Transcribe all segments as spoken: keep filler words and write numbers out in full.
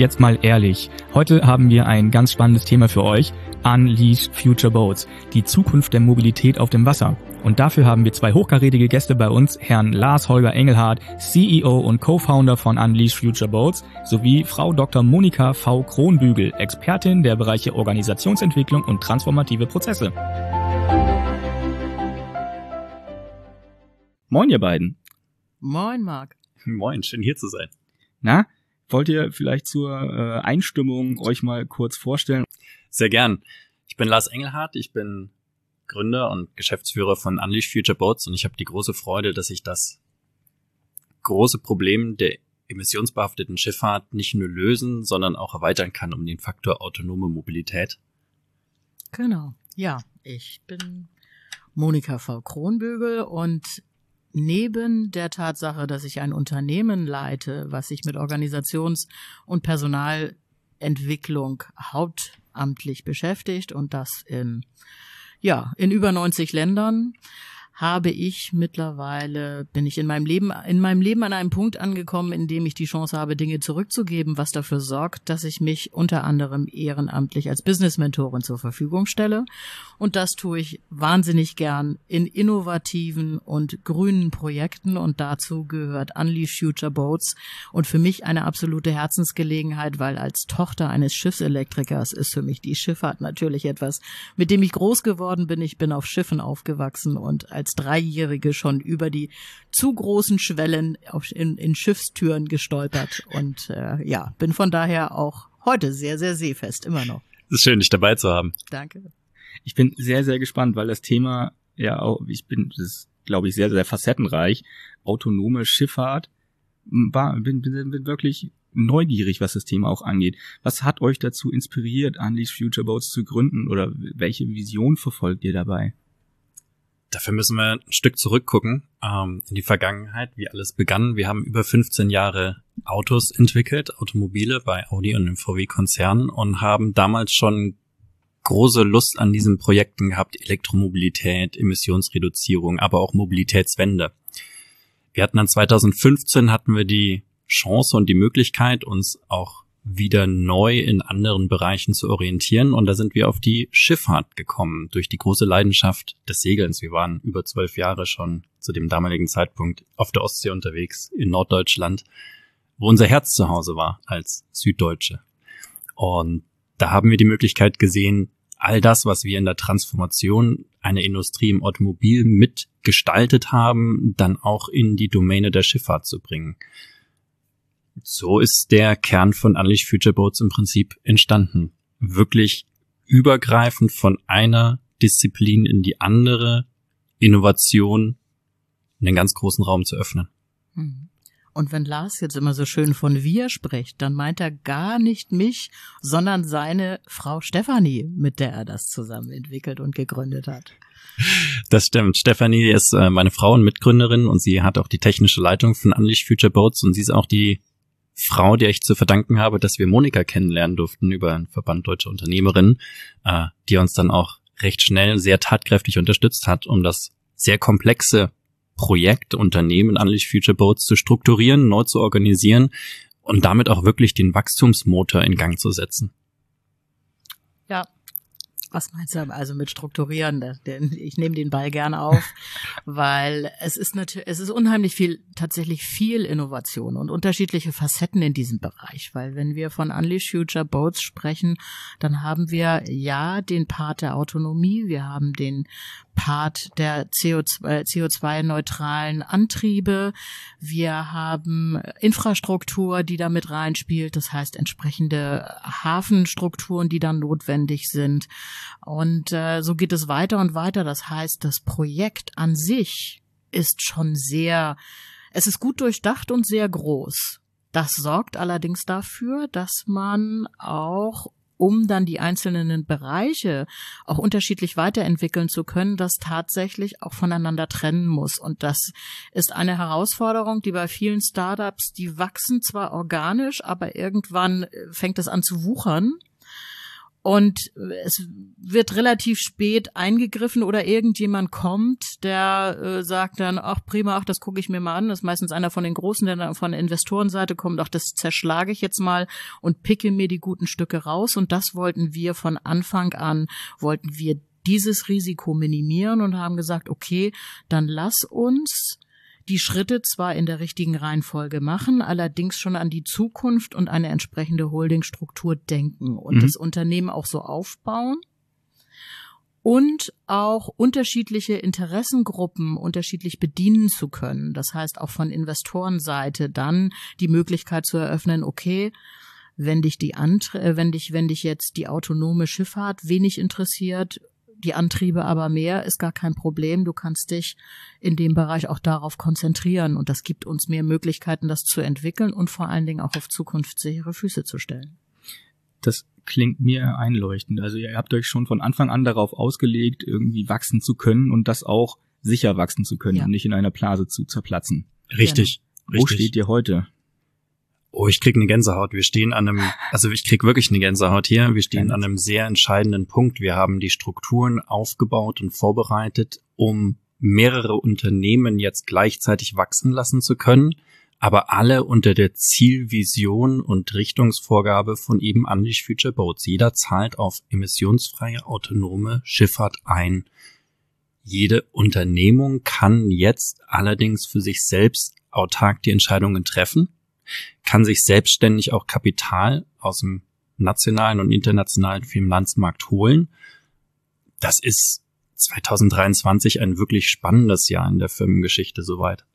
jetzt mal ehrlich. Heute haben wir ein ganz spannendes Thema für euch. Unleash Future Boats. Die Zukunft der Mobilität auf dem Wasser. Und dafür haben wir zwei hochkarätige Gäste bei uns, Herrn Lars Holger Engelhardt, C E O und Co-Founder von Unleash Future Boats, sowie Frau Doktor Monika V. Kronbügel, Expertin der Bereiche Organisationsentwicklung und transformative Prozesse. Moin, ihr beiden. Moin, Marc. Moin, schön hier zu sein. Na, wollt ihr vielleicht zur äh, Einstimmung euch mal kurz vorstellen? Sehr gern. Ich bin Lars Engelhardt, ich bin Gründer und Geschäftsführer von Unleash Future Boats und ich habe die große Freude, dass ich das große Problem der emissionsbehafteten Schifffahrt nicht nur lösen, sondern auch erweitern kann um den Faktor autonome Mobilität. Genau, ja, ich bin Monika V. Kronbügel und neben der Tatsache, dass ich ein Unternehmen leite, was sich mit Organisations- und Personalentwicklung hauptamtlich beschäftigt und das in, ja, in über neunzig Ländern, habe ich mittlerweile, bin ich in meinem Leben, in meinem Leben an einem Punkt angekommen, in dem ich die Chance habe, Dinge zurückzugeben, was dafür sorgt, dass ich mich unter anderem ehrenamtlich als Business-Mentorin zur Verfügung stelle. Und das tue ich wahnsinnig gern in innovativen und grünen Projekten und dazu gehört Unleash Future Boats und für mich eine absolute Herzensgelegenheit, weil als Tochter eines Schiffselektrikers ist für mich die Schifffahrt natürlich etwas, mit dem ich groß geworden bin. Ich bin auf Schiffen aufgewachsen und als Dreijährige schon über die zu großen Schwellen auf, in, in Schiffstüren gestolpert und äh, ja, bin von daher auch heute sehr, sehr seefest, immer noch. Es ist schön, dich dabei zu haben. Danke. Ich bin sehr, sehr gespannt, weil das Thema, ja, auch, ich bin, das ist, glaube ich, sehr, sehr facettenreich. Autonome Schifffahrt, war, bin, bin, bin wirklich neugierig, was das Thema auch angeht. Was hat euch dazu inspiriert, Unleash Future Boats zu gründen oder welche Vision verfolgt ihr dabei? Dafür müssen wir ein Stück zurückgucken, ähm, in die Vergangenheit, wie alles begann. Wir haben über fünfzehn Jahre Autos entwickelt, Automobile bei Audi und dem V W-Konzern und haben damals schon große Lust an diesen Projekten gehabt, Elektromobilität, Emissionsreduzierung, aber auch Mobilitätswende. Wir hatten dann zweitausendfünfzehn hatten wir die Chance und die Möglichkeit, uns auch wieder neu in anderen Bereichen zu orientieren. Und da sind wir auf die Schifffahrt gekommen, durch die große Leidenschaft des Segelns. Wir waren über zwölf Jahre schon zu dem damaligen Zeitpunkt auf der Ostsee unterwegs, in Norddeutschland, wo unser Herz zu Hause war als Süddeutsche. Und da haben wir die Möglichkeit gesehen, all das, was wir in der Transformation einer Industrie im Automobil mitgestaltet haben, dann auch in die Domäne der Schifffahrt zu bringen. So ist der Kern von Unleash Future Boats im Prinzip entstanden. Wirklich übergreifend von einer Disziplin in die andere, Innovation, einen ganz großen Raum zu öffnen. Und wenn Lars jetzt immer so schön von wir spricht, dann meint er gar nicht mich, sondern seine Frau Stefanie, mit der er das zusammen entwickelt und gegründet hat. Das stimmt. Stefanie ist äh, meine Frau und Mitgründerin und sie hat auch die technische Leitung von Unleash Future Boats und sie ist auch die Frau, der ich zu verdanken habe, dass wir Monika kennenlernen durften über einen Verband Deutscher Unternehmerinnen, äh, die uns dann auch recht schnell sehr tatkräftig unterstützt hat, um das sehr komplexe Projekt Unternehmen Unleash Future Boats zu strukturieren, neu zu organisieren und damit auch wirklich den Wachstumsmotor in Gang zu setzen. Ja. Was meinst du also mit strukturieren? Ich nehme den Ball gerne auf, weil es ist natürlich, es ist unheimlich viel, tatsächlich viel Innovation und unterschiedliche Facetten in diesem Bereich, weil wenn wir von Unleash Future Boats sprechen, dann haben wir ja den Part der Autonomie, wir haben den Part der C O zwei neutralen Antriebe, wir haben Infrastruktur, die da mit reinspielt, das heißt entsprechende Hafenstrukturen, die dann notwendig sind. Und äh, so geht es weiter und weiter. Das heißt, das Projekt an sich ist schon sehr, es ist gut durchdacht und sehr groß. Das sorgt allerdings dafür, dass man auch, um dann die einzelnen Bereiche auch unterschiedlich weiterentwickeln zu können, das tatsächlich auch voneinander trennen muss. Und das ist eine Herausforderung, die bei vielen Startups, die wachsen zwar organisch, aber irgendwann fängt es an zu wuchern. Und es wird relativ spät eingegriffen oder irgendjemand kommt, der äh, sagt dann, ach prima, ach das gucke ich mir mal an. Das ist meistens einer von den Großen, der dann von der Investorenseite kommt, ach das zerschlage ich jetzt mal und picke mir die guten Stücke raus. Und das wollten wir von Anfang an, wollten wir dieses Risiko minimieren und haben gesagt, okay, dann lass uns die Schritte zwar in der richtigen Reihenfolge machen, allerdings schon an die Zukunft und eine entsprechende Holdingstruktur denken und mhm. das Unternehmen auch so aufbauen und auch unterschiedliche Interessengruppen unterschiedlich bedienen zu können. Das heißt auch von Investorenseite dann die Möglichkeit zu eröffnen, okay, wenn dich die Antre- wenn dich, wenn dich jetzt die autonome Schifffahrt wenig interessiert, die Antriebe aber mehr, ist gar kein Problem. Du kannst dich in dem Bereich auch darauf konzentrieren und das gibt uns mehr Möglichkeiten, das zu entwickeln und vor allen Dingen auch auf zukunftssichere Füße zu stellen. Das klingt mir einleuchtend. Also ihr habt euch schon von Anfang an darauf ausgelegt, irgendwie wachsen zu können und das auch sicher wachsen zu können, ja. und nicht in einer Blase zu zerplatzen. Richtig. Genau. Wo richtig. steht ihr heute? Oh, ich krieg eine Gänsehaut. Wir stehen an einem, also ich krieg wirklich eine Gänsehaut hier. Wir stehen an einem sehr entscheidenden Punkt. Wir haben die Strukturen aufgebaut und vorbereitet, um mehrere Unternehmen jetzt gleichzeitig wachsen lassen zu können, aber alle unter der Zielvision und Richtungsvorgabe von eben Unleash Future Boats. Jeder zahlt auf emissionsfreie autonome Schifffahrt ein. Jede Unternehmung kann jetzt allerdings für sich selbst autark die Entscheidungen treffen, kann sich selbstständig auch Kapital aus dem nationalen und internationalen Finanzmarkt holen. Das ist zwanzig dreiundzwanzig ein wirklich spannendes Jahr in der Firmengeschichte soweit.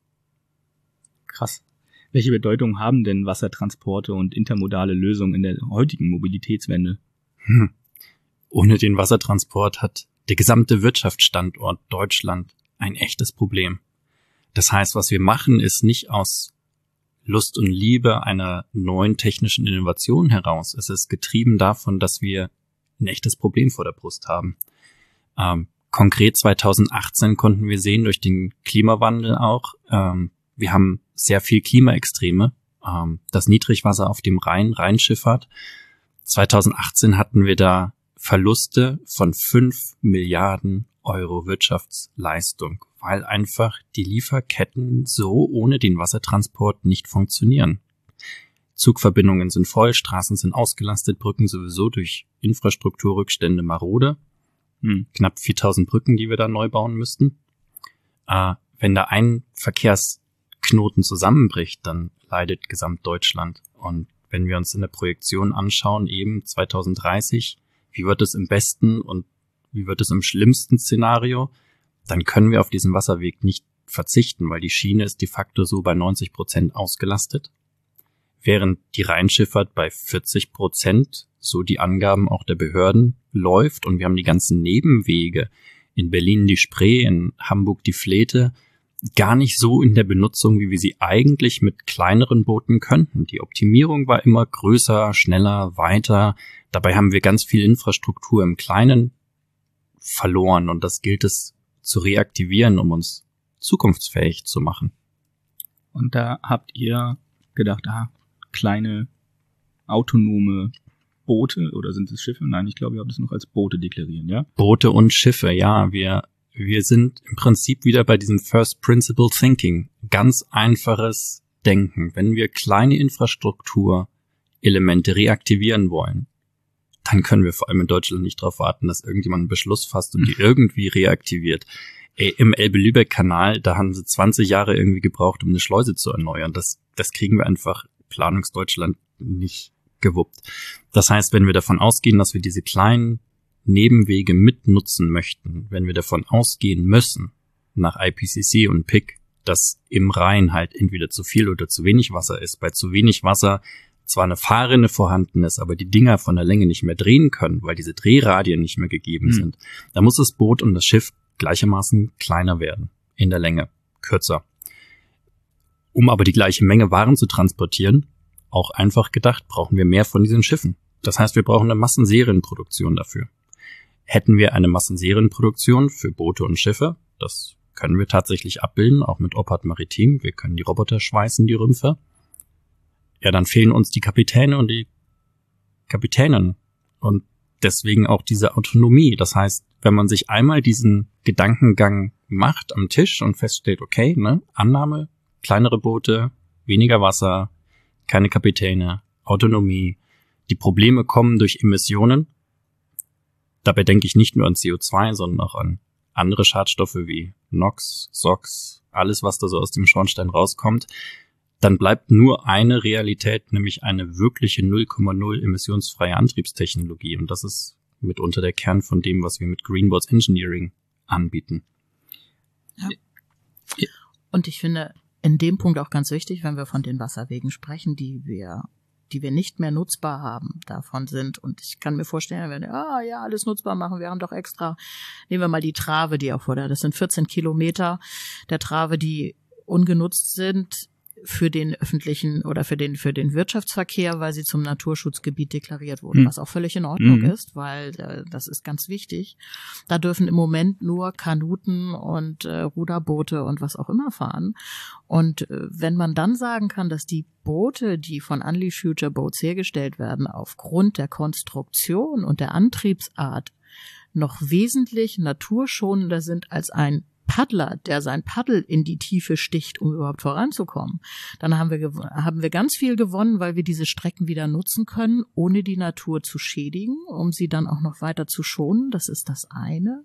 Krass. Welche Bedeutung haben denn Wassertransporte und intermodale Lösungen in der heutigen Mobilitätswende? Hm. Ohne den Wassertransport hat der gesamte Wirtschaftsstandort Deutschland ein echtes Problem. Das heißt, was wir machen, ist nicht aus Lust und Liebe einer neuen technischen Innovation heraus. Es ist getrieben davon, dass wir ein echtes Problem vor der Brust haben. Ähm, konkret zwanzig achtzehn konnten wir sehen, durch den Klimawandel auch, ähm, wir haben sehr viel Klimaextreme. Ähm, das Niedrigwasser auf dem Rhein, Rheinschifffahrt. zwanzig achtzehn hatten wir da Verluste von fünf Milliarden Euro Wirtschaftsleistung, weil einfach die Lieferketten so ohne den Wassertransport nicht funktionieren. Zugverbindungen sind voll, Straßen sind ausgelastet, Brücken sowieso durch Infrastrukturrückstände marode. Hm. Knapp viertausend Brücken, die wir da neu bauen müssten. Äh, wenn da ein Verkehrsknoten zusammenbricht, dann leidet Gesamtdeutschland. Und wenn wir uns in der Projektion anschauen, eben zwanzig dreißig, wie wird es im besten und wie wird es im schlimmsten Szenario, dann können wir auf diesen Wasserweg nicht verzichten, weil die Schiene ist de facto so bei neunzig Prozent ausgelastet, während die Rheinschifffahrt bei vierzig Prozent, so die Angaben auch der Behörden, läuft und wir haben die ganzen Nebenwege, in Berlin die Spree, in Hamburg die Fleete, gar nicht so in der Benutzung, wie wir sie eigentlich mit kleineren Booten könnten. Die Optimierung war immer größer, schneller, weiter. Dabei haben wir ganz viel Infrastruktur im Kleinen verloren und das gilt es zu reaktivieren, um uns zukunftsfähig zu machen. Und da habt ihr gedacht, ah, kleine autonome Boote oder sind es Schiffe? Nein, ich glaube, ihr habt es noch als Boote deklarieren, ja? Boote und Schiffe, ja. Wir wir sind im Prinzip wieder bei diesem First Principle Thinking. Ganz einfaches Denken. Wenn wir kleine Infrastrukturelemente reaktivieren wollen, dann können wir vor allem in Deutschland nicht darauf warten, dass irgendjemand einen Beschluss fasst und die irgendwie reaktiviert. Ey, im Elbe-Lübeck-Kanal, da haben sie zwanzig Jahre irgendwie gebraucht, um eine Schleuse zu erneuern. Das, das kriegen wir einfach Planungsdeutschland nicht gewuppt. Das heißt, wenn wir davon ausgehen, dass wir diese kleinen Nebenwege mitnutzen möchten, wenn wir davon ausgehen müssen, nach I P C C und P I C, dass im Rhein halt entweder zu viel oder zu wenig Wasser ist, bei zu wenig Wasser zwar eine Fahrrinne vorhanden ist, aber die Dinger von der Länge nicht mehr drehen können, weil diese Drehradien nicht mehr gegeben hm. sind, da muss das Boot und das Schiff gleichermaßen kleiner werden, in der Länge, kürzer. Um aber die gleiche Menge Waren zu transportieren, auch einfach gedacht, brauchen wir mehr von diesen Schiffen. Das heißt, wir brauchen eine Massenserienproduktion dafür. Hätten wir eine Massenserienproduktion für Boote und Schiffe, das können wir tatsächlich abbilden, auch mit Oppard Maritim, wir können die Roboter schweißen, die Rümpfe, ja, dann fehlen uns die Kapitäne und die Kapitänen. Und deswegen auch diese Autonomie. Das heißt, wenn man sich einmal diesen Gedankengang macht am Tisch und feststellt, okay, ne, Annahme, kleinere Boote, weniger Wasser, keine Kapitäne, Autonomie, die Probleme kommen durch Emissionen. Dabei denke ich nicht nur an C O zwei, sondern auch an andere Schadstoffe wie NOx, SOx, alles, was da so aus dem Schornstein rauskommt. Dann bleibt nur eine Realität, nämlich eine wirkliche null Komma null emissionsfreie Antriebstechnologie. Und das ist mitunter der Kern von dem, was wir mit Greenboards Engineering anbieten. Ja. Und ich finde in dem Punkt auch ganz wichtig, wenn wir von den Wasserwegen sprechen, die wir die wir nicht mehr nutzbar haben, davon sind. Und ich kann mir vorstellen, wenn wir, ah ja, alles nutzbar machen, wir haben doch extra, nehmen wir mal die Trave, die auch vor der, das sind vierzehn Kilometer der Trave, die ungenutzt sind für den öffentlichen oder für den für den Wirtschaftsverkehr, weil sie zum Naturschutzgebiet deklariert wurden, hm. was auch völlig in Ordnung mhm. ist, weil äh, das ist ganz wichtig. Da dürfen im Moment nur Kanuten und äh, Ruderboote und was auch immer fahren. Und äh, wenn man dann sagen kann, dass die Boote, die von Unleash Future Boats hergestellt werden, aufgrund der Konstruktion und der Antriebsart noch wesentlich naturschonender sind als ein Paddler, der sein Paddel in die Tiefe sticht, um überhaupt voranzukommen, dann haben wir haben wir ganz viel gewonnen, weil wir diese Strecken wieder nutzen können, ohne die Natur zu schädigen, um sie dann auch noch weiter zu schonen. Das ist das eine.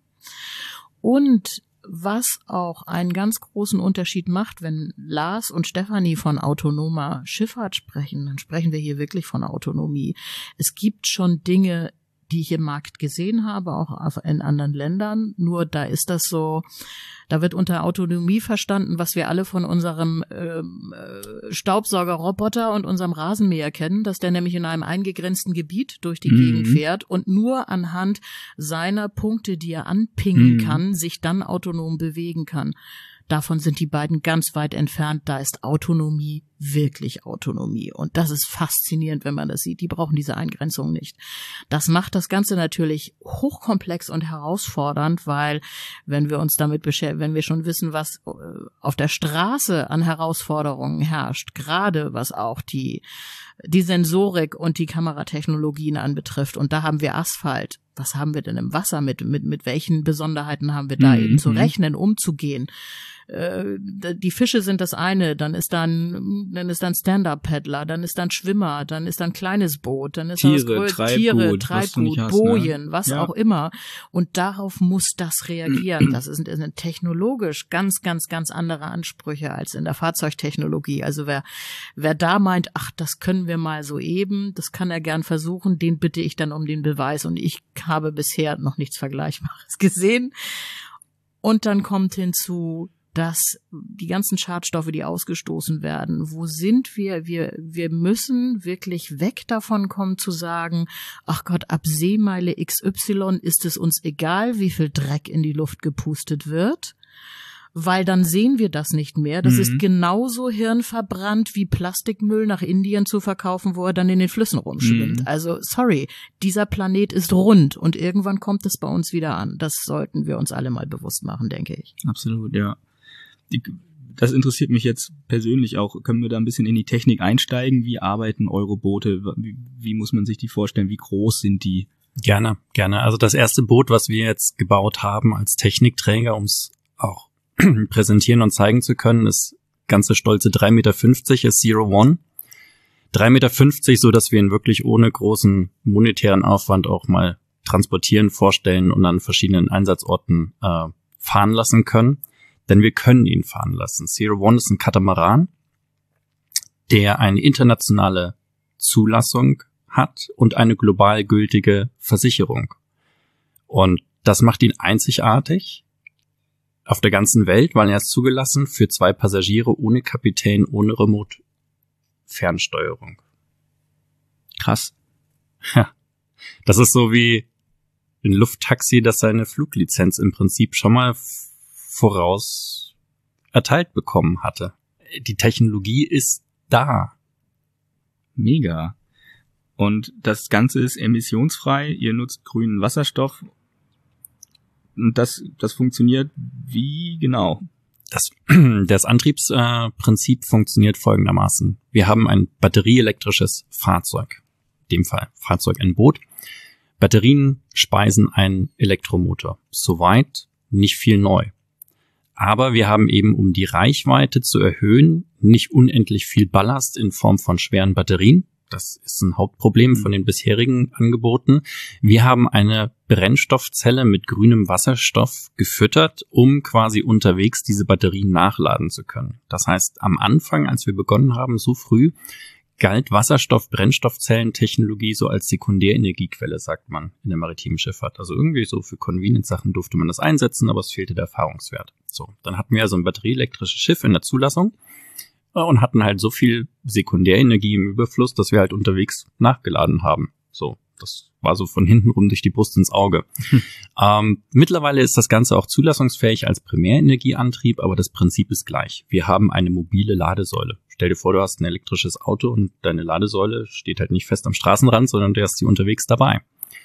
Und was auch einen ganz großen Unterschied macht, wenn Lars und Stefanie von autonomer Schifffahrt sprechen, dann sprechen wir hier wirklich von Autonomie. Es gibt schon Dinge, die ich im Markt gesehen habe, auch in anderen Ländern. Nur da ist das so, da wird unter Autonomie verstanden, was wir alle von unserem ähm, Staubsaugerroboter und unserem Rasenmäher kennen, dass der nämlich in einem eingegrenzten Gebiet durch die mhm. Gegend fährt und nur anhand seiner Punkte, die er anpingen mhm. kann, sich dann autonom bewegen kann. Davon sind die beiden ganz weit entfernt. Da ist Autonomie wirklich Autonomie. Und das ist faszinierend, wenn man das sieht. Die brauchen diese Eingrenzung nicht. Das macht das Ganze natürlich hochkomplex und herausfordernd, weil wenn wir uns damit beschäftigen, wenn wir schon wissen, was auf der Straße an Herausforderungen herrscht, gerade was auch die, die Sensorik und die Kameratechnologien anbetrifft. Und da haben wir Asphalt. Was haben wir denn im Wasser? Mit, mit, mit welchen Besonderheiten haben wir da mhm. eben zu rechnen, umzugehen? Äh, die Fische sind das eine, dann ist dann, dann ist dann Stand-Up-Paddler, dann ist dann Schwimmer, dann ist dann kleines Boot, dann ist Tiere, das Treibboot, Tiere, Treibboot, hast, Bojen, ne? was ja. auch immer. Und darauf muss das reagieren. Das sind, das sind technologisch ganz, ganz, ganz andere Ansprüche als in der Fahrzeugtechnologie. Also wer, wer da meint, ach, das können wir mal so eben, das kann er gern versuchen, den bitte ich dann um den Beweis. Und ich habe bisher noch nichts Vergleichbares gesehen. Und dann kommt hinzu, dass die ganzen Schadstoffe, die ausgestoßen werden, wo sind wir? Wir, wir müssen wirklich weg davon kommen zu sagen, ach Gott, ab Seemeile X Y ist es uns egal, wie viel Dreck in die Luft gepustet wird, weil dann sehen wir das nicht mehr. Das mhm. ist genauso hirnverbrannt wie Plastikmüll nach Indien zu verkaufen, wo er dann in den Flüssen rumschwimmt. Mhm. Also, sorry, dieser Planet ist rund und irgendwann kommt es bei uns wieder an. Das sollten wir uns alle mal bewusst machen, denke ich. Absolut, ja. Die, das interessiert mich jetzt persönlich auch. Können wir da ein bisschen in die Technik einsteigen? Wie arbeiten eure Boote? Wie, wie muss man sich die vorstellen? Wie groß sind die? Gerne, gerne. Also das erste Boot, was wir jetzt gebaut haben als Technikträger, um es auch präsentieren und zeigen zu können, ist ganze stolze drei Meter fünfzig, ist Zero One. drei Meter fünfzig, so dass wir ihn wirklich ohne großen monetären Aufwand auch mal transportieren, vorstellen und an verschiedenen Einsatzorten äh, fahren lassen können. Denn wir können ihn fahren lassen. Zero One ist ein Katamaran, der eine internationale Zulassung hat und eine global gültige Versicherung. Und das macht ihn einzigartig auf der ganzen Welt, weil er ist zugelassen für zwei Passagiere ohne Kapitän, ohne Remote-Fernsteuerung. Krass. Ja, das ist so wie ein Lufttaxi, das seine Fluglizenz im Prinzip schon mal voraus erteilt bekommen hatte. Die Technologie ist da. Mega. Und das Ganze ist emissionsfrei. Ihr nutzt grünen Wasserstoff. Und das, das funktioniert wie genau? Das, das Antriebsprinzip äh, funktioniert folgendermaßen. Wir haben ein batterieelektrisches Fahrzeug. In dem Fall Fahrzeug, ein Boot. Batterien speisen einen Elektromotor. Soweit nicht viel neu. Aber wir haben eben, um die Reichweite zu erhöhen, nicht unendlich viel Ballast in Form von schweren Batterien. Das ist ein Hauptproblem von den bisherigen Angeboten. Wir haben eine Brennstoffzelle mit grünem Wasserstoff gefüttert, um quasi unterwegs diese Batterien nachladen zu können. Das heißt, am Anfang, als wir begonnen haben, so früh, galt Wasserstoff-Brennstoffzellentechnologie so als Sekundärenergiequelle, sagt man in der maritimen Schifffahrt. Also irgendwie so für Convenience-Sachen durfte man das einsetzen, aber es fehlte der Erfahrungswert. So, dann hatten wir also ein batterieelektrisches Schiff in der Zulassung und hatten halt so viel Sekundärenergie im Überfluss, dass wir halt unterwegs nachgeladen haben. So, das war so von hinten rum durch die Brust ins Auge. Hm. Ähm, mittlerweile ist das Ganze auch zulassungsfähig als Primärenergieantrieb, aber das Prinzip ist gleich. Wir haben eine mobile Ladesäule. Stell dir vor, du hast ein elektrisches Auto und deine Ladesäule steht halt nicht fest am Straßenrand, sondern du hast sie unterwegs dabei.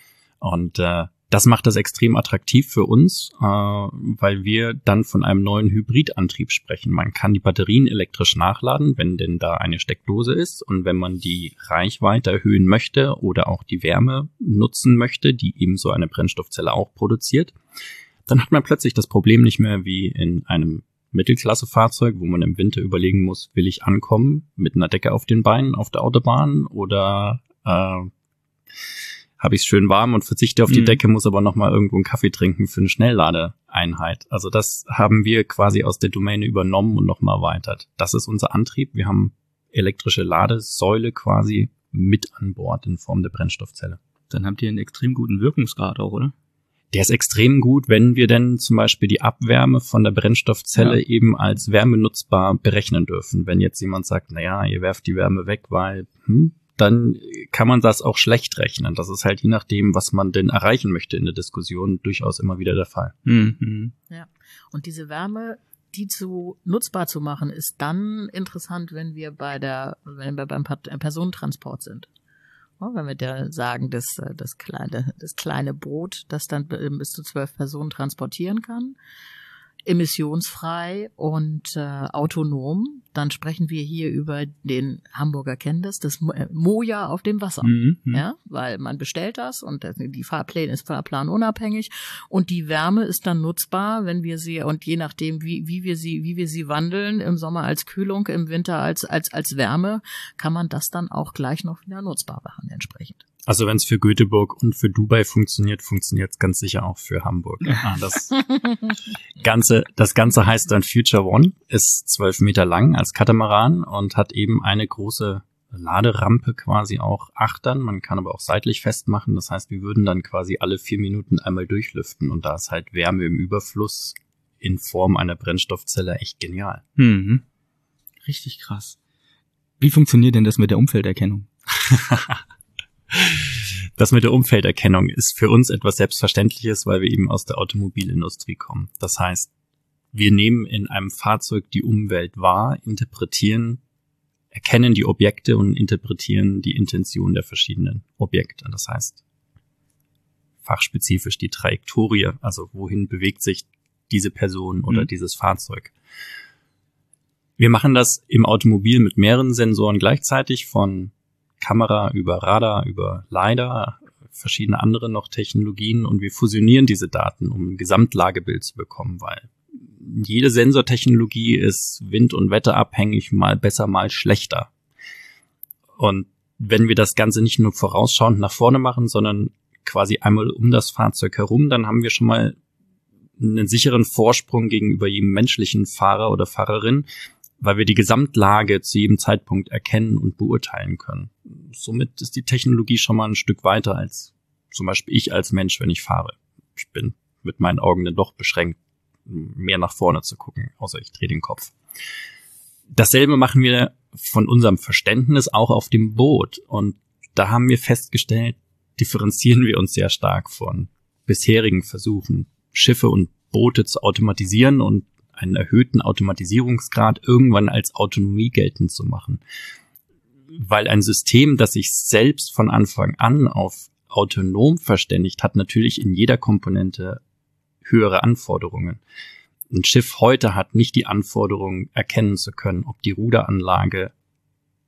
Und äh, das macht das extrem attraktiv für uns, äh, weil wir dann von einem neuen Hybridantrieb sprechen. Man kann die Batterien elektrisch nachladen, wenn denn da eine Steckdose ist. Und wenn man die Reichweite erhöhen möchte oder auch die Wärme nutzen möchte, die eben so eine Brennstoffzelle auch produziert, dann hat man plötzlich das Problem nicht mehr wie in einem Mittelklasse-Fahrzeug, wo man im Winter überlegen muss, will ich ankommen mit einer Decke auf den Beinen auf der Autobahn oder äh, habe ich es schön warm und verzichte auf die mhm. Decke, muss aber nochmal irgendwo einen Kaffee trinken für eine Schnellladeeinheit. Also das haben wir quasi aus der Domäne übernommen und nochmal erweitert. Das ist unser Antrieb. Wir haben elektrische Ladesäule quasi mit an Bord in Form der Brennstoffzelle. Dann habt ihr einen extrem guten Wirkungsgrad auch, oder? Der ist extrem gut, wenn wir denn zum Beispiel die Abwärme von der Brennstoffzelle ja. eben als wärmenutzbar berechnen dürfen. Wenn jetzt jemand sagt, naja, ihr werft die Wärme weg, weil, hm, dann kann man das auch schlecht rechnen. Das ist halt je nachdem, was man denn erreichen möchte in der Diskussion, durchaus immer wieder der Fall. Mhm. Ja, und diese Wärme, die zu nutzbar zu machen, ist dann interessant, wenn wir bei der, wenn wir beim Personentransport sind. Wenn wir da sagen, dass das kleine, das kleine Boot, das dann bis zu zwölf Personen transportieren kann, emissionsfrei und äh, autonom, dann sprechen wir hier über den Hamburger kennen das, das Moja auf dem Wasser, mhm. ja, weil man bestellt das und die Fahrpläne ist fahrplanunabhängig und die Wärme ist dann nutzbar, wenn wir sie und je nachdem wie wie wir sie wie wir sie wandeln, im Sommer als Kühlung, im Winter als als als Wärme, kann man das dann auch gleich noch wieder nutzbar machen entsprechend. Also wenn es für Göteborg und für Dubai funktioniert, funktioniert es ganz sicher auch für Hamburg. Ah, das Ganze, das Ganze heißt dann Future One, ist zwölf Meter lang als Katamaran und hat eben eine große Laderampe quasi auch achtern. Man kann aber auch seitlich festmachen. Das heißt, wir würden dann quasi alle vier Minuten einmal durchlüften und da ist halt Wärme im Überfluss in Form einer Brennstoffzelle echt genial. Mhm. Richtig krass. Wie funktioniert denn das mit der Umfelderkennung? Das mit der Umfelderkennung ist für uns etwas Selbstverständliches, weil wir eben aus der Automobilindustrie kommen. Das heißt, wir nehmen in einem Fahrzeug die Umwelt wahr, interpretieren, erkennen die Objekte und interpretieren die Intention der verschiedenen Objekte. Das heißt, fachspezifisch die Trajektorie, also wohin bewegt sich diese Person oder mhm. dieses Fahrzeug. Wir machen das im Automobil mit mehreren Sensoren gleichzeitig, von Kamera über Radar, über LiDAR, verschiedene andere noch Technologien und wir fusionieren diese Daten, um ein Gesamtlagebild zu bekommen, weil jede Sensortechnologie ist wind- und wetterabhängig, mal besser, mal schlechter. Und wenn wir das Ganze nicht nur vorausschauend nach vorne machen, sondern quasi einmal um das Fahrzeug herum, dann haben wir schon mal einen sicheren Vorsprung gegenüber jedem menschlichen Fahrer oder Fahrerin, weil wir die Gesamtlage zu jedem Zeitpunkt erkennen und beurteilen können. Somit ist die Technologie schon mal ein Stück weiter als zum Beispiel ich als Mensch, wenn ich fahre. Ich bin mit meinen Augen dann doch beschränkt, mehr nach vorne zu gucken, außer ich drehe den Kopf. Dasselbe machen wir von unserem Verständnis auch auf dem Boot. Und da haben wir festgestellt, differenzieren wir uns sehr stark von bisherigen Versuchen, Schiffe und Boote zu automatisieren und einen erhöhten Automatisierungsgrad irgendwann als Autonomie geltend zu machen. Weil ein System, das sich selbst von Anfang an auf autonom verständigt, hat natürlich in jeder Komponente höhere Anforderungen. Ein Schiff heute hat nicht die Anforderung, erkennen zu können, ob die Ruderanlage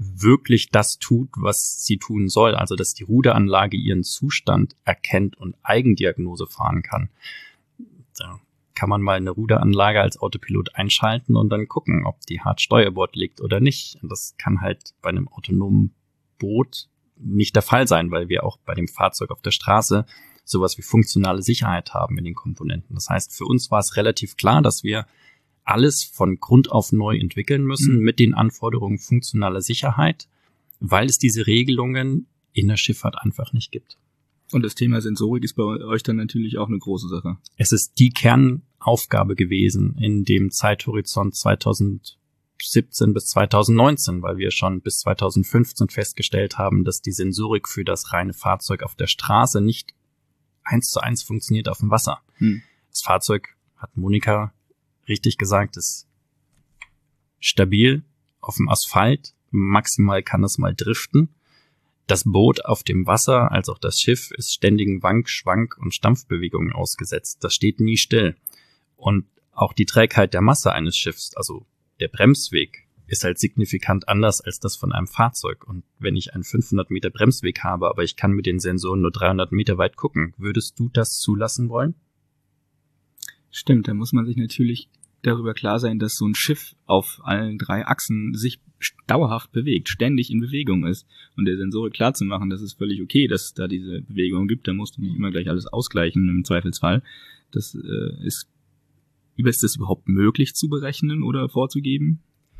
wirklich das tut, was sie tun soll. Also, dass die Ruderanlage ihren Zustand erkennt und Eigendiagnose fahren kann. Da kann man mal eine Ruderanlage als Autopilot einschalten und dann gucken, ob die hart Steuerbord liegt oder nicht. Und das kann halt bei einem autonomen Boot nicht der Fall sein, weil wir auch bei dem Fahrzeug auf der Straße sowas wie funktionale Sicherheit haben in den Komponenten. Das heißt, für uns war es relativ klar, dass wir alles von Grund auf neu entwickeln müssen, mhm. mit den Anforderungen funktionaler Sicherheit, weil es diese Regelungen in der Schifffahrt einfach nicht gibt. Und das Thema Sensorik ist bei euch dann natürlich auch eine große Sache. Es ist die Kernaufgabe gewesen in dem Zeithorizont zweitausendsiebzehn bis zweitausendneunzehn, weil wir schon bis zweitausendfünfzehn festgestellt haben, dass die Sensorik für das reine Fahrzeug auf der Straße nicht eins zu eins funktioniert auf dem Wasser. Hm. Das Fahrzeug, hat Monika richtig gesagt, ist stabil auf dem Asphalt. Maximal kann es mal driften. Das Boot auf dem Wasser, als auch das Schiff, ist ständigen Wank-, Schwank- und Stampfbewegungen ausgesetzt. Das steht nie still. Und auch die Trägheit der Masse eines Schiffs, also der Bremsweg, ist halt signifikant anders als das von einem Fahrzeug. Und wenn ich einen fünfhundert Meter Bremsweg habe, aber ich kann mit den Sensoren nur dreihundert Meter weit gucken, würdest du das zulassen wollen? Stimmt, da muss man sich natürlich darüber klar sein, dass so ein Schiff auf allen drei Achsen sich dauerhaft bewegt, ständig in Bewegung ist. Und der Sensorik klar zu machen, das ist völlig okay, dass es da diese Bewegung gibt, da musst du nicht immer gleich alles ausgleichen im Zweifelsfall. Das äh, ist, ist das überhaupt möglich zu berechnen oder vorzugeben?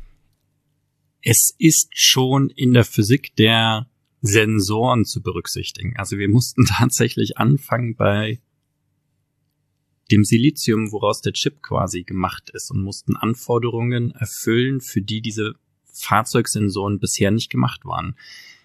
Es ist schon in der Physik der Sensoren zu berücksichtigen. Also wir mussten tatsächlich anfangen bei dem Silizium, woraus der Chip quasi gemacht ist, und mussten Anforderungen erfüllen, für die diese Fahrzeugsensoren bisher nicht gemacht waren.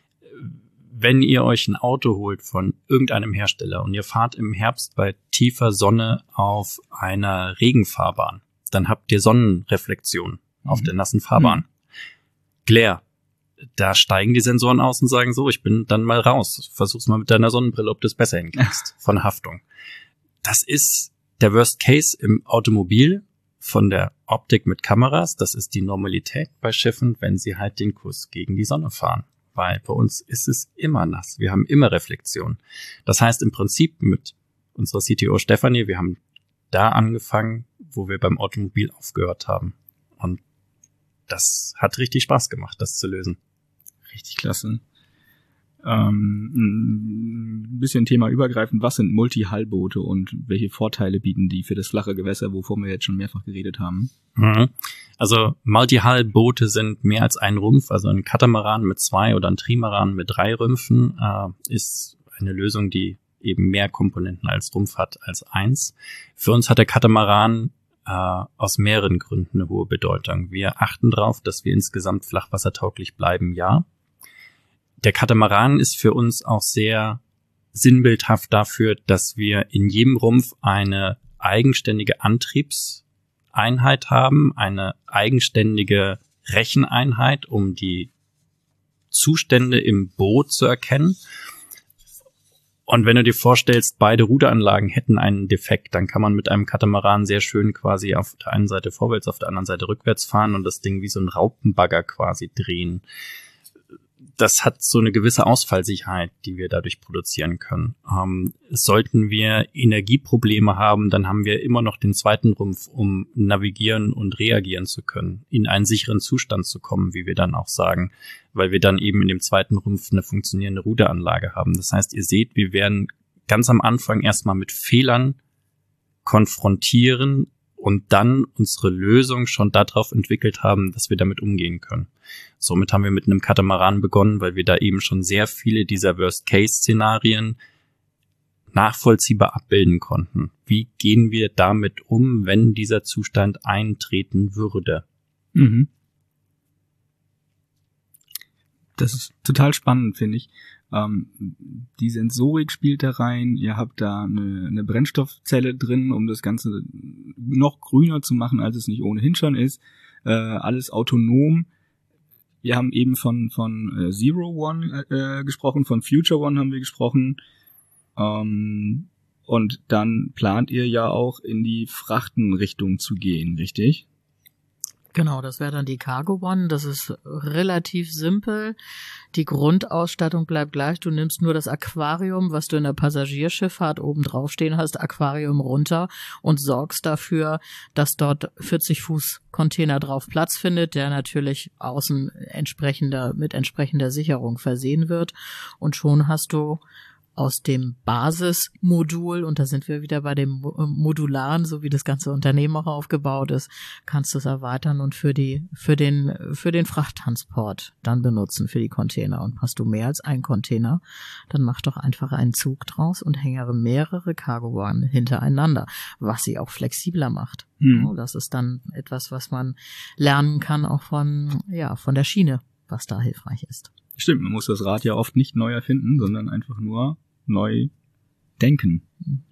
Wenn ihr euch ein Auto holt von irgendeinem Hersteller und ihr fahrt im Herbst bei tiefer Sonne auf einer Regenfahrbahn, dann habt ihr Sonnenreflexion mhm. auf der nassen Fahrbahn. Mhm. Glare. Da steigen die Sensoren aus und sagen so, ich bin dann mal raus. Versuch's mal mit deiner Sonnenbrille, ob du es besser hinkriegst. Von Haftung. Das ist der Worst Case im Automobil von der Optik mit Kameras. Das ist die Normalität bei Schiffen, wenn sie halt den Kurs gegen die Sonne fahren. Weil bei uns ist es immer nass. Wir haben immer Reflexion. Das heißt im Prinzip mit unserer C T O Stefanie, wir haben da angefangen, wo wir beim Automobil aufgehört haben. Und das hat richtig Spaß gemacht, das zu lösen. Richtig klasse. Ähm, ein bisschen Thema übergreifend, was sind Multi-Hull-Boote und welche Vorteile bieten die für das flache Gewässer, wovon wir jetzt schon mehrfach geredet haben? Mhm. Also Multi-Hull-Boote sind mehr als ein Rumpf, also ein Katamaran mit zwei oder ein Trimaran mit drei Rümpfen äh, ist eine Lösung, die eben mehr Komponenten als Rumpf hat als eins. Für uns hat der Katamaran äh, aus mehreren Gründen eine hohe Bedeutung. Wir achten darauf, dass wir insgesamt flachwassertauglich bleiben, ja. Der Katamaran ist für uns auch sehr sinnbildhaft dafür, dass wir in jedem Rumpf eine eigenständige Antriebseinheit haben, eine eigenständige Recheneinheit, um die Zustände im Boot zu erkennen. Und wenn du dir vorstellst, beide Ruderanlagen hätten einen Defekt, dann kann man mit einem Katamaran sehr schön quasi auf der einen Seite vorwärts, auf der anderen Seite rückwärts fahren und das Ding wie so ein Raupenbagger quasi drehen. Das hat so eine gewisse Ausfallsicherheit, die wir dadurch produzieren können. Ähm, sollten wir Energieprobleme haben, dann haben wir immer noch den zweiten Rumpf, um navigieren und reagieren zu können, in einen sicheren Zustand zu kommen, wie wir dann auch sagen, weil wir dann eben in dem zweiten Rumpf eine funktionierende Ruderanlage haben. Das heißt, ihr seht, wir werden ganz am Anfang erstmal mit Fehlern konfrontieren und dann unsere Lösung schon darauf entwickelt haben, dass wir damit umgehen können. Somit haben wir mit einem Katamaran begonnen, weil wir da eben schon sehr viele dieser Worst-Case-Szenarien nachvollziehbar abbilden konnten. Wie gehen wir damit um, wenn dieser Zustand eintreten würde? Mhm. Das ist total spannend, finde ich. Ähm, die Sensorik spielt da rein, ihr habt da eine, eine Brennstoffzelle drin, um das Ganze noch grüner zu machen, als es nicht ohnehin schon ist. Äh, alles autonom. Wir haben eben von von äh, Zero One äh, gesprochen, von Future One haben wir gesprochen. Ähm, und dann plant ihr ja auch in die Frachtenrichtung zu gehen, richtig? Genau, das wäre dann die Cargo One. Das ist relativ simpel. Die Grundausstattung bleibt gleich. Du nimmst nur das Aquarium, was du in der Passagierschifffahrt oben drauf stehen hast, Aquarium runter und sorgst dafür, dass dort vierzig Fuß Container drauf Platz findet, der natürlich außen entsprechender, mit entsprechender Sicherung versehen wird. Und schon hast du aus dem Basismodul, und da sind wir wieder bei dem Modularen, so wie das ganze Unternehmen auch aufgebaut ist, kannst du es erweitern und für die, für den, für den Frachttransport dann benutzen, für die Container. Und hast du mehr als einen Container, dann mach doch einfach einen Zug draus und hängere mehrere Cargo-Waren hintereinander, was sie auch flexibler macht. Hm. Das ist dann etwas, was man lernen kann, auch von, ja, von der Schiene, was da hilfreich ist. Stimmt, man muss das Rad ja oft nicht neu erfinden, sondern einfach nur neu denken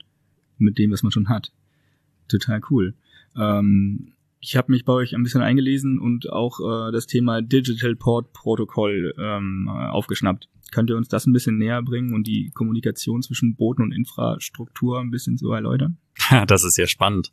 mit dem, was man schon hat. Total cool. Ähm, ich habe mich bei euch ein bisschen eingelesen und auch äh, das Thema Digital Port Protocol ähm, aufgeschnappt. Könnt ihr uns das ein bisschen näher bringen und die Kommunikation zwischen Booten und Infrastruktur ein bisschen so erläutern? Ja, das ist sehr spannend.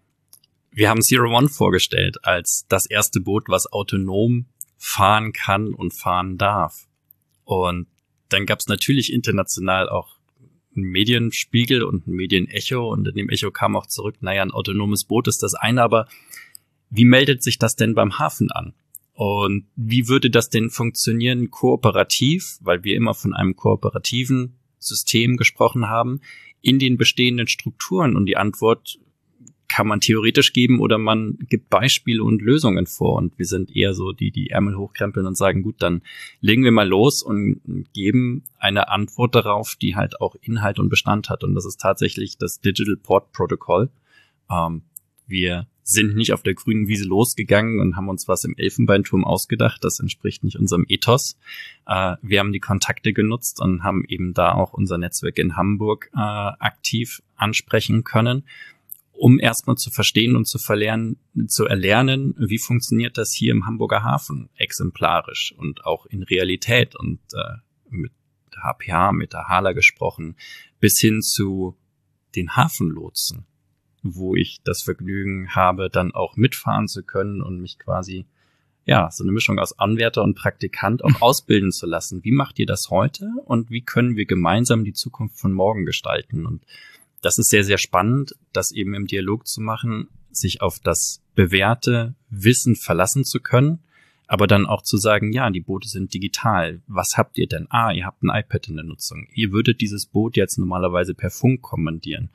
Wir haben Zero One vorgestellt als das erste Boot, was autonom fahren kann und fahren darf. Und dann gab es natürlich international auch einen Medienspiegel und ein Medienecho, und in dem Echo kam auch zurück, naja, ein autonomes Boot ist das eine, aber wie meldet sich das denn beim Hafen an? Und wie würde das denn funktionieren kooperativ, weil wir immer von einem kooperativen System gesprochen haben, in den bestehenden Strukturen? Und die Antwort kann man theoretisch geben oder man gibt Beispiele und Lösungen vor. Und wir sind eher so die, die Ärmel hochkrempeln und sagen, gut, dann legen wir mal los und geben eine Antwort darauf, die halt auch Inhalt und Bestand hat. Und das ist tatsächlich das Digital Port Protocol. Ähm, wir sind nicht auf der grünen Wiese losgegangen und haben uns was im Elfenbeinturm ausgedacht. Das entspricht nicht unserem Ethos. Äh, wir haben die Kontakte genutzt und haben eben da auch unser Netzwerk in Hamburg äh, aktiv ansprechen können, um erstmal zu verstehen und zu verlernen, zu erlernen, wie funktioniert das hier im Hamburger Hafen exemplarisch und auch in Realität, und äh, mit H P H, mit der Hala gesprochen, bis hin zu den Hafenlotsen, wo ich das Vergnügen habe, dann auch mitfahren zu können und mich quasi, ja, so eine Mischung aus Anwärter und Praktikant auch ausbilden zu lassen. Wie macht ihr das heute und wie können wir gemeinsam die Zukunft von morgen gestalten? Und das ist sehr, sehr spannend, das eben im Dialog zu machen, sich auf das bewährte Wissen verlassen zu können, aber dann auch zu sagen, ja, die Boote sind digital. Was habt ihr denn? Ah, ihr habt ein iPad in der Nutzung. Ihr würdet dieses Boot jetzt normalerweise per Funk kommandieren.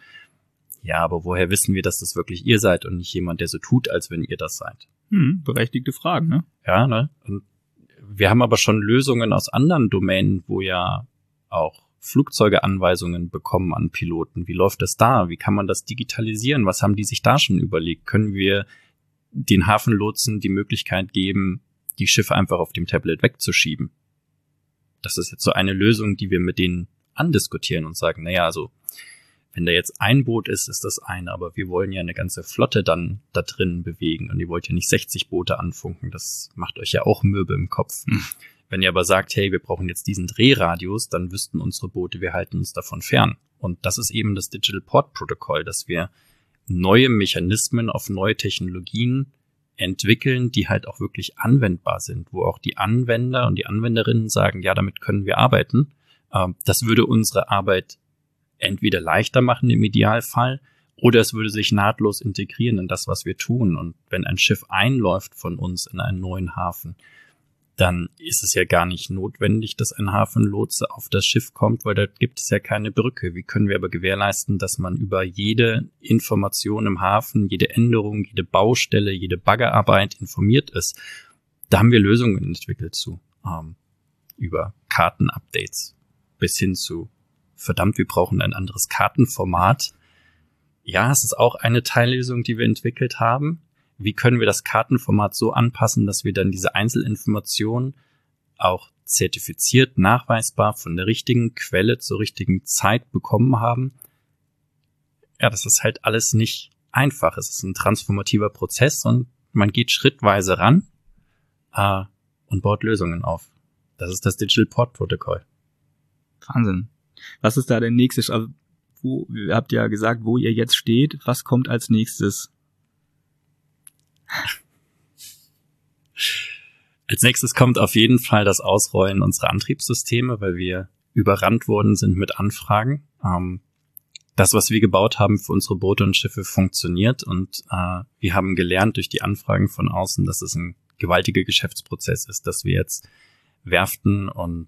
Ja, aber woher wissen wir, dass das wirklich ihr seid und nicht jemand, der so tut, als wenn ihr das seid? Hm, berechtigte Fragen, ne? Ja, ne? Und wir haben aber schon Lösungen aus anderen Domänen, wo ja auch Flugzeuge Anweisungen bekommen an Piloten. Wie läuft das da? Wie kann man das digitalisieren? Was haben die sich da schon überlegt? Können wir den Hafenlotsen die Möglichkeit geben, die Schiffe einfach auf dem Tablet wegzuschieben? Das ist jetzt so eine Lösung, die wir mit denen andiskutieren und sagen, naja, also wenn da jetzt ein Boot ist, ist das eine, aber wir wollen ja eine ganze Flotte dann da drin bewegen und ihr wollt ja nicht sechzig Boote anfunken. Das macht euch ja auch mürbe im Kopf. Hm. Wenn ihr aber sagt, hey, wir brauchen jetzt diesen Drehradius, dann wüssten unsere Boote, wir halten uns davon fern. Und das ist eben das Digital Port Protocol, dass wir neue Mechanismen auf neue Technologien entwickeln, die halt auch wirklich anwendbar sind, wo auch die Anwender und die Anwenderinnen sagen, ja, damit können wir arbeiten. Das würde unsere Arbeit entweder leichter machen im Idealfall oder es würde sich nahtlos integrieren in das, was wir tun. Und wenn ein Schiff einläuft von uns in einen neuen Hafen, dann ist es ja gar nicht notwendig, dass ein Hafenlotse auf das Schiff kommt, weil da gibt es ja keine Brücke. Wie können wir aber gewährleisten, dass man über jede Information im Hafen, jede Änderung, jede Baustelle, jede Baggerarbeit informiert ist? Da haben wir Lösungen entwickelt zu, ähm, über Kartenupdates bis hin zu, verdammt, wir brauchen ein anderes Kartenformat. Ja, es ist auch eine Teillösung, die wir entwickelt haben. Wie können wir das Kartenformat so anpassen, dass wir dann diese Einzelinformationen auch zertifiziert, nachweisbar von der richtigen Quelle zur richtigen Zeit bekommen haben? Ja, das ist halt alles nicht einfach. Es ist ein transformativer Prozess und man geht schrittweise ran äh, und baut Lösungen auf. Das ist das Digital Port Protocol. Wahnsinn. Was ist da der nächste? Also, wo, ihr habt ja gesagt, wo ihr jetzt steht. Was kommt als nächstes? Als nächstes kommt auf jeden Fall das Ausrollen unserer Antriebssysteme, weil wir überrannt worden sind mit Anfragen. Ähm, das, was wir gebaut haben für unsere Boote und Schiffe, funktioniert und äh, wir haben gelernt durch die Anfragen von außen, dass es ein gewaltiger Geschäftsprozess ist, dass wir jetzt Werften und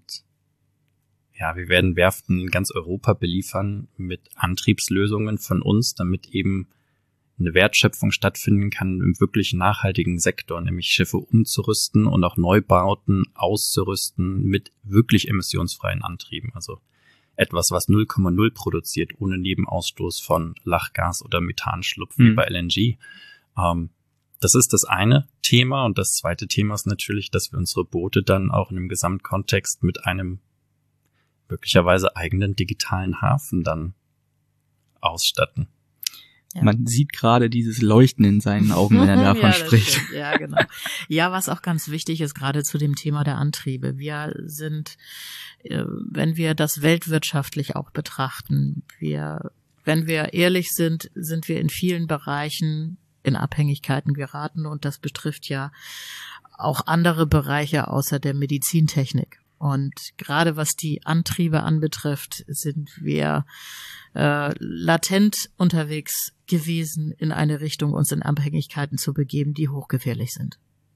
ja, wir werden Werften in ganz Europa beliefern mit Antriebslösungen von uns, damit eben eine Wertschöpfung stattfinden kann im wirklich nachhaltigen Sektor, nämlich Schiffe umzurüsten und auch Neubauten auszurüsten mit wirklich emissionsfreien Antrieben. Also etwas, was null Komma null produziert, ohne Nebenausstoß von Lachgas oder Methanschlupf wie mhm. bei L N G. Ähm, das ist das eine Thema. Und das zweite Thema ist natürlich, dass wir unsere Boote dann auch in einem Gesamtkontext mit einem möglicherweise eigenen digitalen Hafen dann ausstatten. Ja. Man sieht gerade dieses Leuchten in seinen Augen, wenn er davon ja, spricht. Stimmt. Ja, genau. Ja, was auch ganz wichtig ist, gerade zu dem Thema der Antriebe. Wir sind, wenn wir das weltwirtschaftlich auch betrachten, wir, wenn wir ehrlich sind, sind wir in vielen Bereichen in Abhängigkeiten geraten und das betrifft ja auch andere Bereiche außer der Medizintechnik. Und gerade was die Antriebe anbetrifft, sind wir äh, latent unterwegs gewesen, in eine Richtung uns in Abhängigkeiten zu begeben, die hochgefährlich sind.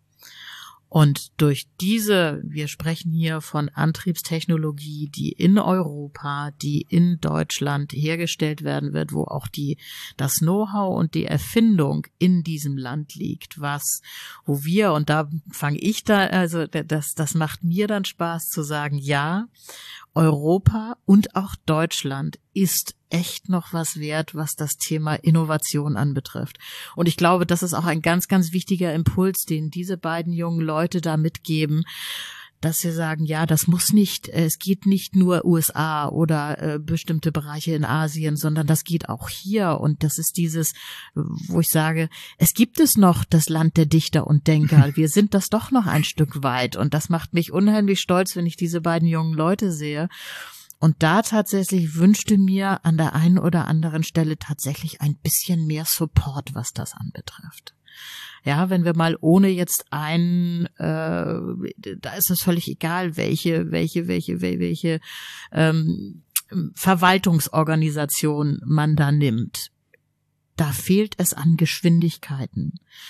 Und durch diese, wir sprechen hier von Antriebstechnologie, die in Europa, die in Deutschland hergestellt werden wird, wo auch die, das Know-how und die Erfindung in diesem Land liegt, was, wo wir, und da fange ich da, also das, das macht mir dann Spaß zu sagen, ja, Europa und auch Deutschland ist echt noch was wert, was das Thema Innovation anbetrifft. Und ich glaube, das ist auch ein ganz, ganz wichtiger Impuls, den diese beiden jungen Leute da mitgeben, dass sie sagen, ja, das muss nicht, es geht nicht nur U S A oder äh, bestimmte Bereiche in Asien, sondern das geht auch hier. Und das ist dieses, wo ich sage, es gibt es noch das Land der Dichter und Denker. Wir sind das doch noch ein Stück weit. Und das macht mich unheimlich stolz, wenn ich diese beiden jungen Leute sehe. Und da tatsächlich wünschte mir an der einen oder anderen Stelle tatsächlich ein bisschen mehr Support, was das anbetrifft. Ja, wenn wir mal ohne jetzt ein, äh, da ist es völlig egal, welche, welche, welche, welche ähm, Verwaltungsorganisation man da nimmt. Da fehlt es an Geschwindigkeiten.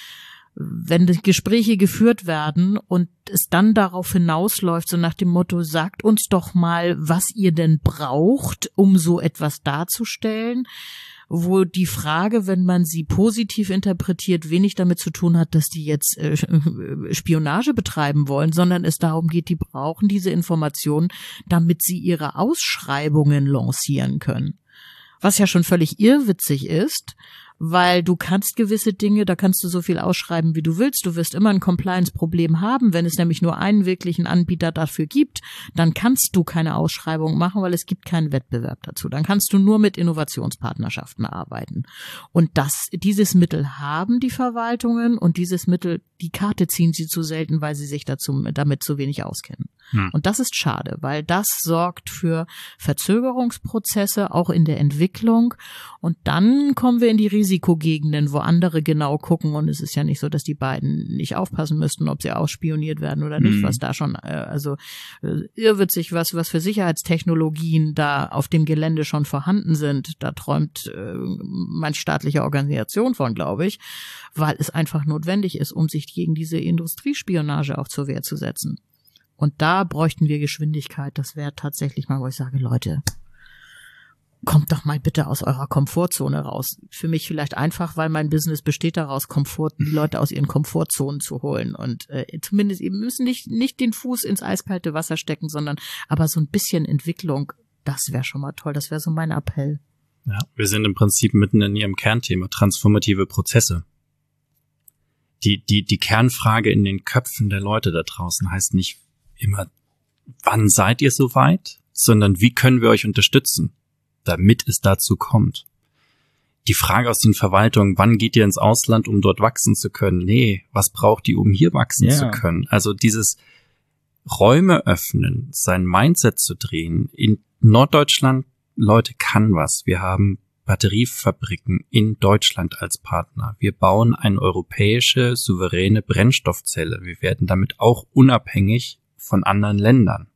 Wenn die Gespräche geführt werden und es dann darauf hinausläuft, so nach dem Motto, sagt uns doch mal, was ihr denn braucht, um so etwas darzustellen, wo die Frage, wenn man sie positiv interpretiert, wenig damit zu tun hat, dass die jetzt äh, Spionage betreiben wollen, sondern es darum geht, die brauchen diese Informationen, damit sie ihre Ausschreibungen lancieren können. Was ja schon völlig irrwitzig ist, weil du kannst gewisse Dinge, da kannst du so viel ausschreiben, wie du willst. Du wirst immer ein Compliance-Problem haben. Wenn es nämlich nur einen wirklichen Anbieter dafür gibt, dann kannst du keine Ausschreibung machen, weil es gibt keinen Wettbewerb dazu. Dann kannst du nur mit Innovationspartnerschaften arbeiten. Und das, dieses Mittel haben die Verwaltungen und dieses Mittel, die Karte ziehen sie zu selten, weil sie sich dazu, damit zu wenig auskennen. Hm. Und das ist schade, weil das sorgt für Verzögerungsprozesse, auch in der Entwicklung. Und dann kommen wir in die Risikogegenden, wo andere genau gucken. Und es ist ja nicht so, dass die beiden nicht aufpassen müssten, ob sie ausspioniert werden oder nicht, mhm. was da schon, also irrwitzig, was, was für Sicherheitstechnologien da auf dem Gelände schon vorhanden sind. Da träumt äh, manch staatliche Organisation von, glaube ich, weil es einfach notwendig ist, um sich gegen diese Industriespionage auch zur Wehr zu setzen. Und da bräuchten wir Geschwindigkeit. Das wäre tatsächlich mal, wo ich sage, Leute, kommt doch mal bitte aus eurer Komfortzone raus. Für mich vielleicht einfach, weil mein Business besteht daraus, Komfort, die Leute aus ihren Komfortzonen zu holen. Und äh, zumindest eben müssen nicht nicht den Fuß ins eiskalte Wasser stecken, sondern aber so ein bisschen Entwicklung, das wäre schon mal toll. Das wäre so mein Appell. Ja, wir sind im Prinzip mitten in Ihrem Kernthema, transformative Prozesse. Die, die, die Kernfrage in den Köpfen der Leute da draußen heißt nicht immer, wann seid ihr soweit, sondern wie können wir euch unterstützen, damit es dazu kommt. Die Frage aus den Verwaltungen, wann geht ihr ins Ausland, um dort wachsen zu können? Nee, was braucht ihr, um hier wachsen yeah. zu können? Also dieses Räume öffnen, sein Mindset zu drehen. In Norddeutschland, Leute, kann was. Wir haben Batteriefabriken in Deutschland als Partner. Wir bauen eine europäische, souveräne Brennstoffzelle. Wir werden damit auch unabhängig von anderen Ländern.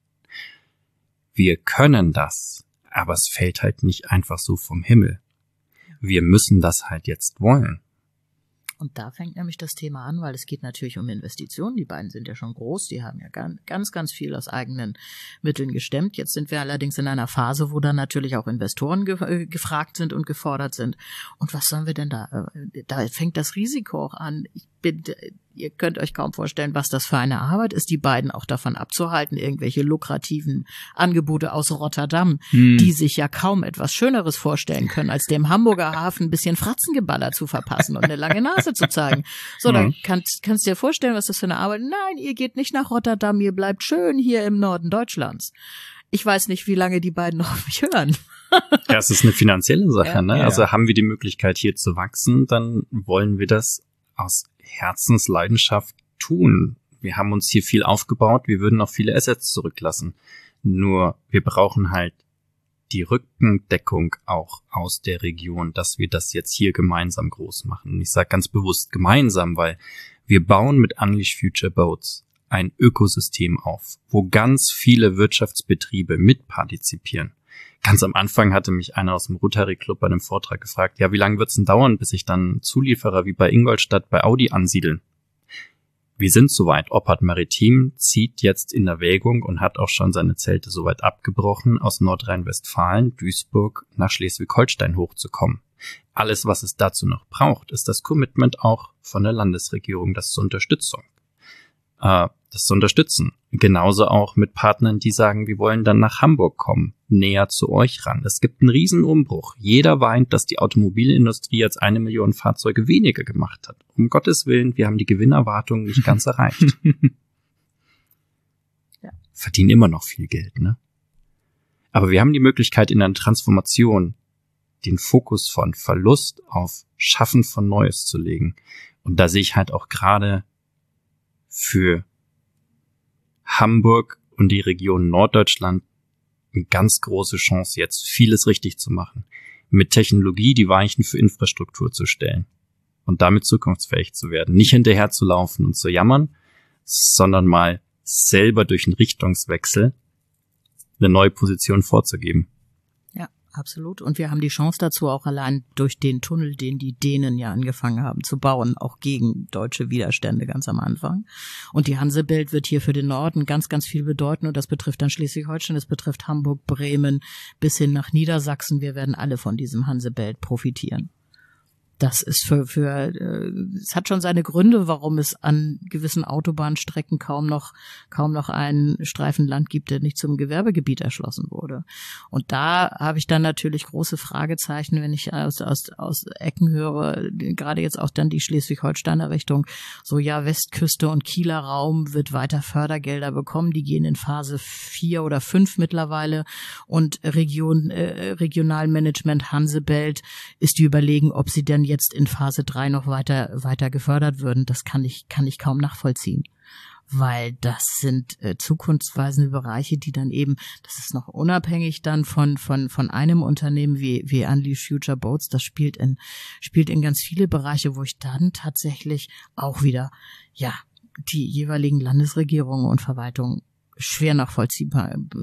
Wir können das, aber es fällt halt nicht einfach so vom Himmel. Wir müssen das halt jetzt wollen. Und da fängt nämlich das Thema an, weil es geht natürlich um Investitionen. Die beiden sind ja schon groß, die haben ja ganz, ganz viel aus eigenen Mitteln gestemmt. Jetzt sind wir allerdings in einer Phase, wo dann natürlich auch Investoren ge- gefragt sind und gefordert sind. Und was sollen wir denn da? Da fängt das Risiko auch an. Ich bin, ihr könnt euch kaum vorstellen, was das für eine Arbeit ist, die beiden auch davon abzuhalten, irgendwelche lukrativen Angebote aus Rotterdam, hm. die sich ja kaum etwas Schöneres vorstellen können, als dem Hamburger Hafen ein bisschen Fratzengeballer zu verpassen und eine lange Nase zu zeigen. So, dann kannst, kannst du dir vorstellen, was das für eine Arbeit ist. Nein, ihr geht nicht nach Rotterdam, ihr bleibt schön hier im Norden Deutschlands. Ich weiß nicht, wie lange die beiden noch auf mich hören. Ja, es ist eine finanzielle Sache, ja, ne? Ja. Also haben wir die Möglichkeit, hier zu wachsen, dann wollen wir das aus Herzensleidenschaft tun. Wir haben uns hier viel aufgebaut, wir würden auch viele Assets zurücklassen. Nur wir brauchen halt die Rückendeckung auch aus der Region, dass wir das jetzt hier gemeinsam groß machen. Und ich sage ganz bewusst gemeinsam, weil wir bauen mit Unleash Future Boats ein Ökosystem auf, wo ganz viele Wirtschaftsbetriebe mitpartizipieren. Ganz am Anfang hatte mich einer aus dem Rotary Club bei einem Vortrag gefragt, ja, wie lange wird's denn dauern, bis sich dann Zulieferer wie bei Ingolstadt bei Audi ansiedeln? Wir sind soweit. Oppard Maritim zieht jetzt in Erwägung und hat auch schon seine Zelte soweit abgebrochen, aus Nordrhein-Westfalen, Duisburg nach Schleswig-Holstein hochzukommen. Alles, was es dazu noch braucht, ist das Commitment auch von der Landesregierung, das zur Unterstützung. Äh, das zu unterstützen. Genauso auch mit Partnern, die sagen, wir wollen dann nach Hamburg kommen, näher zu euch ran. Es gibt einen riesen Umbruch. Jeder weint, dass die Automobilindustrie jetzt eine Million Fahrzeuge weniger gemacht hat. Um Gottes Willen, wir haben die Gewinnerwartungen nicht ganz erreicht. Ja. Verdienen immer noch viel Geld, ne? Aber wir haben die Möglichkeit, in einer Transformation den Fokus von Verlust auf Schaffen von Neues zu legen. Und da sehe ich halt auch gerade für Hamburg und die Region Norddeutschland eine ganz große Chance, jetzt vieles richtig zu machen. Mit Technologie die Weichen für Infrastruktur zu stellen und damit zukunftsfähig zu werden. Nicht hinterher zu laufen und zu jammern, sondern mal selber durch einen Richtungswechsel eine neue Position vorzugeben. Absolut. Und wir haben die Chance dazu auch allein durch den Tunnel, den die Dänen ja angefangen haben zu bauen, auch gegen deutsche Widerstände ganz am Anfang. Und die Hansebelt wird hier für den Norden ganz, ganz viel bedeuten. Und das betrifft dann Schleswig-Holstein, das betrifft Hamburg, Bremen bis hin nach Niedersachsen. Wir werden alle von diesem Hansebelt profitieren. Das ist für, für, äh, es hat schon seine Gründe, warum es an gewissen Autobahnstrecken kaum noch, kaum noch einen Streifen Land gibt, der nicht zum Gewerbegebiet erschlossen wurde. Und da habe ich dann natürlich große Fragezeichen, wenn ich aus, aus, aus Ecken höre, gerade jetzt auch dann die Schleswig-Holsteiner Richtung, so ja, Westküste und Kieler Raum wird weiter Fördergelder bekommen, die gehen in Phase vier oder fünf mittlerweile und Region, äh, Regionalmanagement Hansebelt ist die Überlegen, ob sie denn jetzt in Phase drei noch weiter weiter gefördert würden, das kann ich kann ich kaum nachvollziehen, weil das sind äh, zukunftsweisende Bereiche, die dann eben, das ist noch unabhängig dann von von von einem Unternehmen wie wie Unleash Future Boats, das spielt in spielt in ganz viele Bereiche, wo ich dann tatsächlich auch wieder ja die jeweiligen Landesregierungen und Verwaltungen schwer nachvollziehen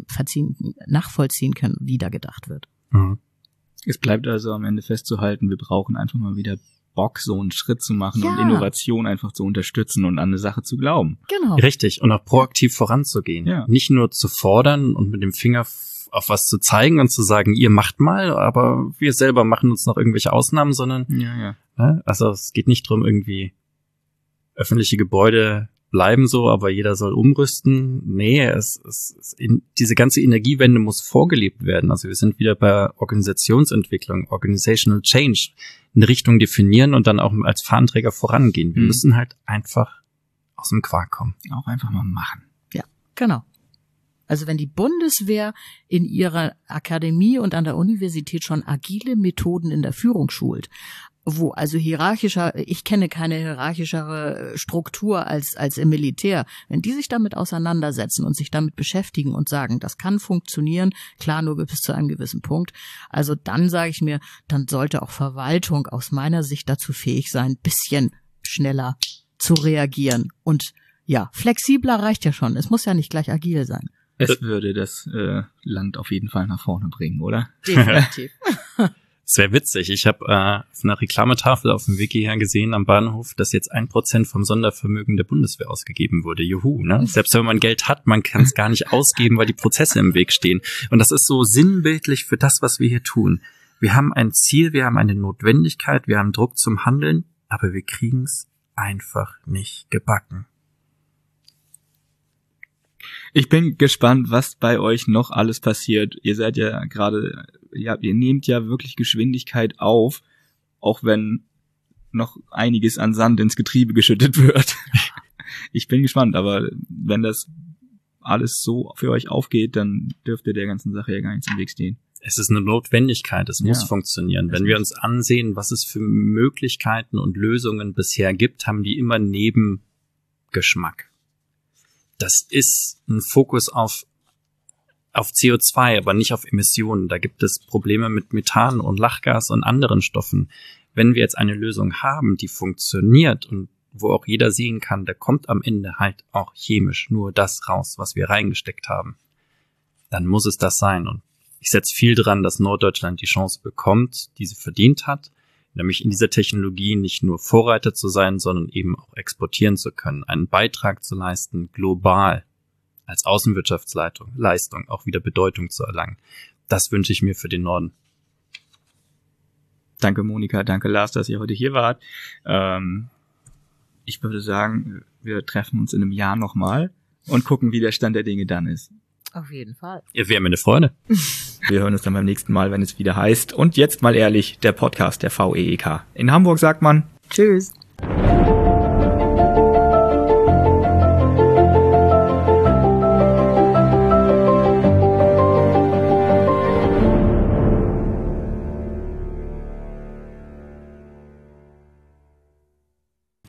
nachvollziehen können, wie da gedacht wird. Mhm. Es bleibt also am Ende festzuhalten, wir brauchen einfach mal wieder Bock, so einen Schritt zu machen Ja. und Innovation einfach zu unterstützen und an eine Sache zu glauben. Genau. Richtig. Und auch proaktiv voranzugehen. Ja. Nicht nur zu fordern und mit dem Finger f- auf was zu zeigen und zu sagen, ihr macht mal, aber wir selber machen uns noch irgendwelche Ausnahmen, sondern, Ja, ja. ne? Also es geht nicht drum, irgendwie öffentliche Gebäude bleiben so, aber jeder soll umrüsten. Nee, es, es, es in, diese ganze Energiewende muss vorgelebt werden. Also wir sind wieder bei Organisationsentwicklung, Organizational Change, eine Richtung definieren und dann auch als Fahnenträger vorangehen. Wir Mhm. müssen halt einfach aus dem Quark kommen. Auch einfach mal machen. Ja, genau. Also wenn die Bundeswehr in ihrer Akademie und an der Universität schon agile Methoden in der Führung schult wo also hierarchischer, ich kenne keine hierarchischere Struktur als als im Militär. Wenn die sich damit auseinandersetzen und sich damit beschäftigen und sagen, das kann funktionieren, klar nur bis zu einem gewissen Punkt, also dann sage ich mir, dann sollte auch Verwaltung aus meiner Sicht dazu fähig sein, ein bisschen schneller zu reagieren. Und ja, flexibler reicht ja schon. Es muss ja nicht gleich agil sein. Es würde das äh, Land auf jeden Fall nach vorne bringen, oder? Definitiv. Es wäre witzig. Ich habe äh, auf einer Reklametafel auf dem Wiki her gesehen am Bahnhof, dass jetzt ein Prozent vom Sondervermögen der Bundeswehr ausgegeben wurde. Juhu, ne? Selbst wenn man Geld hat, man kann es gar nicht ausgeben, weil die Prozesse im Weg stehen. Und das ist so sinnbildlich für das, was wir hier tun. Wir haben ein Ziel, wir haben eine Notwendigkeit, wir haben Druck zum Handeln, aber wir kriegen es einfach nicht gebacken. Ich bin gespannt, was bei euch noch alles passiert. Ihr seid ja gerade, ja, ihr nehmt ja wirklich Geschwindigkeit auf, auch wenn noch einiges an Sand ins Getriebe geschüttet wird. Ich bin gespannt, aber wenn das alles so für euch aufgeht, dann dürfte der ganzen Sache ja gar nichts im Weg stehen. Es ist eine Notwendigkeit, es muss ja. funktionieren. Wenn wir uns ansehen, was es für Möglichkeiten und Lösungen bisher gibt, haben die immer Nebengeschmack. Das ist ein Fokus auf auf C O zwei, aber nicht auf Emissionen. Da gibt es Probleme mit Methan und Lachgas und anderen Stoffen. Wenn wir jetzt eine Lösung haben, die funktioniert und wo auch jeder sehen kann, da kommt am Ende halt auch chemisch nur das raus, was wir reingesteckt haben, dann muss es das sein. Und ich setze viel dran, dass Norddeutschland die Chance bekommt, die sie verdient hat, nämlich in dieser Technologie nicht nur Vorreiter zu sein, sondern eben auch exportieren zu können, einen Beitrag zu leisten, global als Außenwirtschaftsleistung Leistung auch wieder Bedeutung zu erlangen. Das wünsche ich mir für den Norden. Danke Monika, danke Lars, dass ihr heute hier wart. Ähm, ich würde sagen, wir treffen uns in einem Jahr nochmal und gucken, wie der Stand der Dinge dann ist. Auf jeden Fall. Ihr wäre mir eine Freude. Wir hören uns dann beim nächsten Mal, wenn es wieder heißt. Und jetzt mal ehrlich, der Podcast der V E E K. In Hamburg sagt man Tschüss.